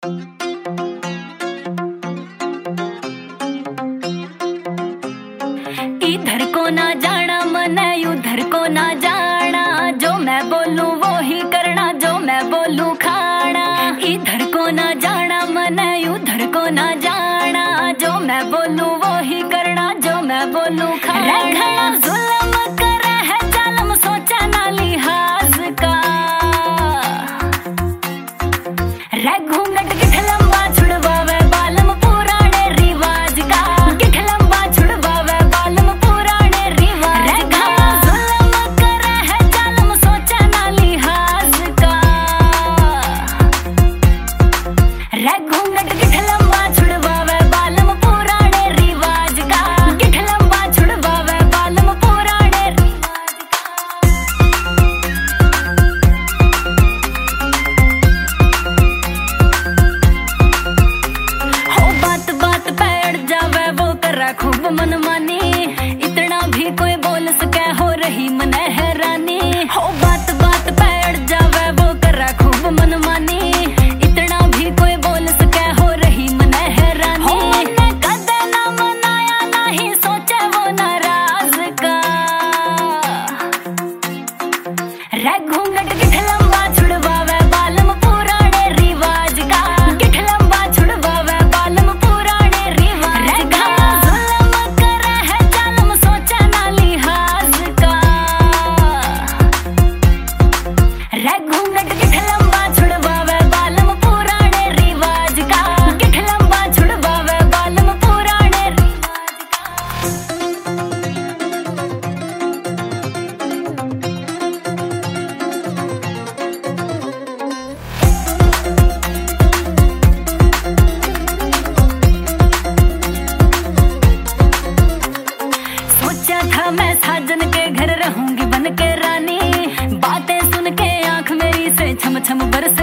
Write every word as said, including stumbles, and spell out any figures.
इधर को ना जाना मन उधर को ना जाना, जो मैं बोलूं वो ही करना, जो मैं बोलूं खाना। इधर को ना जाना मन उधर को ना जाना, जो मैं बोलूं वो ही करना, जो मैं बोलूं खाना। जुल्म करे है जालम सोचा ना लिहाज का, रे घूंघट गिठ लंबा छुड़वावे बालम पुराने रिवाज का, गिठ लंबा छुड़वावे बालम पुराने रिवाज का। जुल्म करे है जालम सोचा ना लिहाज का, रे घूंघट गिठ लंबा छुड़वावे बालम पुराने रिवाज का, गिठ लंबा छुड़वावे बालम पुराने रिवाज का। हो बात बात पे अड़ जावे वो करा खूब मनमानी, इतना भी कोई बोल सके हो रही मन हैरानी। हो बात बात पे अड़ जावे वो करा खूब मनमानी, इतना भी कोई बोल सके हो रही मन हैरानी। हो मैंने कदे ना मनाया ना ही सोचे वो नाराज का, रे घूंघट गिठ लंबा छुड़वावे बालम पुराने रिवाज का, गिठ लंबा छुड़वावे बालम पुराने रिवाज का। जुल्म करे है जालम सोचा ना लिहाज का, रे घूंघट गिठ लंबा छुड़वावे बालम पुराने रिवाज का, गिठ लंबा छुड़वावे बालम पुराने रिवाज का। सोचा था मैं साजन के घर रहूंगी बन के रानी, बातें सुन के आंख मेरी से छम छम बरस